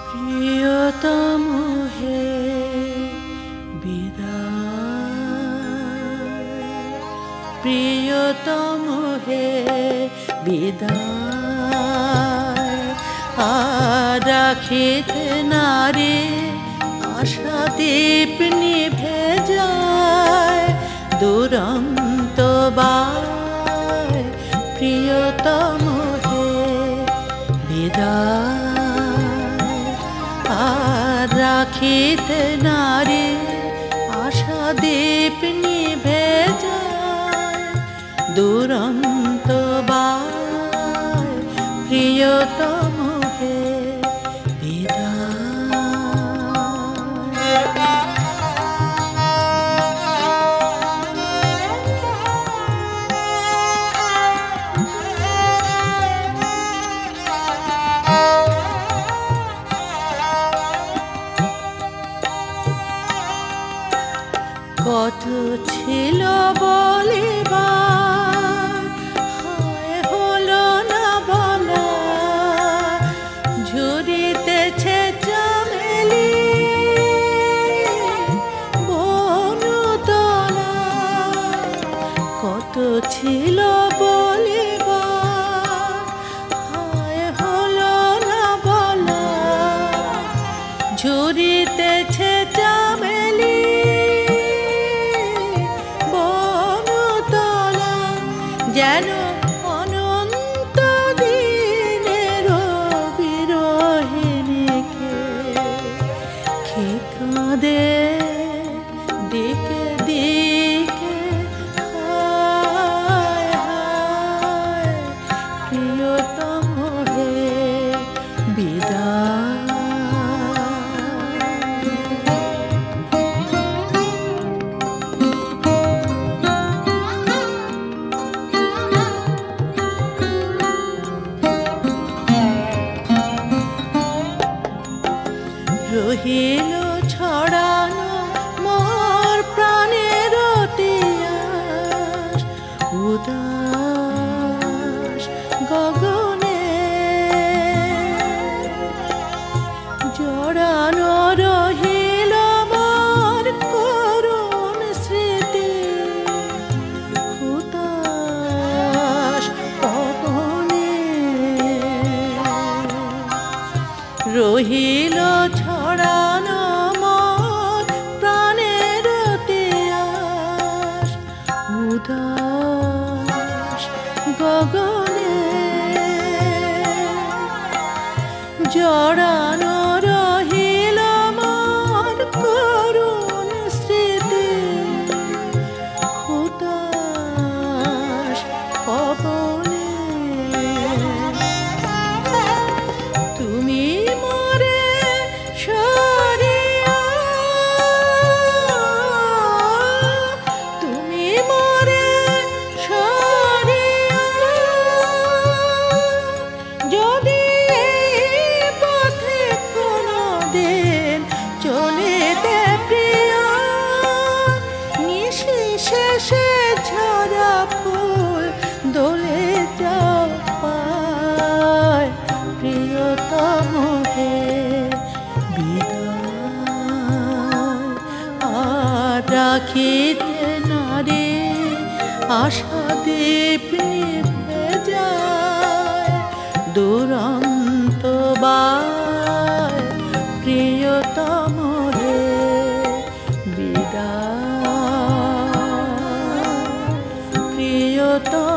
প্রিয়তম হে বিদায়, প্রিয়তম হে বিদায়। আর রাখিতে নারে আশা দীপ নিভে যায়, দুরন্ত বায় প্রিয়তম হে বিদায়। আর রাখিতে নারে আশা দীপ নিভে যায়, দুরন্ত বায় প্রিয়তম হে বিদায়। কত ছিল বলিবার, হায় হলো না বলা, ঝুরিতেছে চামেলি বনতলা। কত ছিল বলিবার, হায় হলো না বলা, ঝুরিতেছে চামেলি যেন অনন্ত দিনের বিরহিণীকে, কে কাঁদে দিকে দিকে হায় হায় প্রিয়তম হে বিদায়। রহিল ছড়ানো মোর প্রাণের তিয়াস, উদাস গগনে জড়ানো রহিল মোর করুণ স্মৃতি, হুতাশ পবনে রহিল ছড়ানো মোর প্রাণের তিয়াস, উদাস গগনে জড়ানো রহিল মোর করুণ স্মৃতি, হুতাশ পবনে। তুমি মরে সরিয়া, তুমি মরে সরিয়া, যদি পথে কোনো দিন চলিতে প্রিয়া, নিশি শেষে ঝরা ফুল দোলে যাও পায় প্রিয়তম হে বিদায়। আর রাখিতে নারে আশা দীপ নিভে যায়, দুরন্ত বায় প্রিয়তম হে বিদায়, প্রিয়তম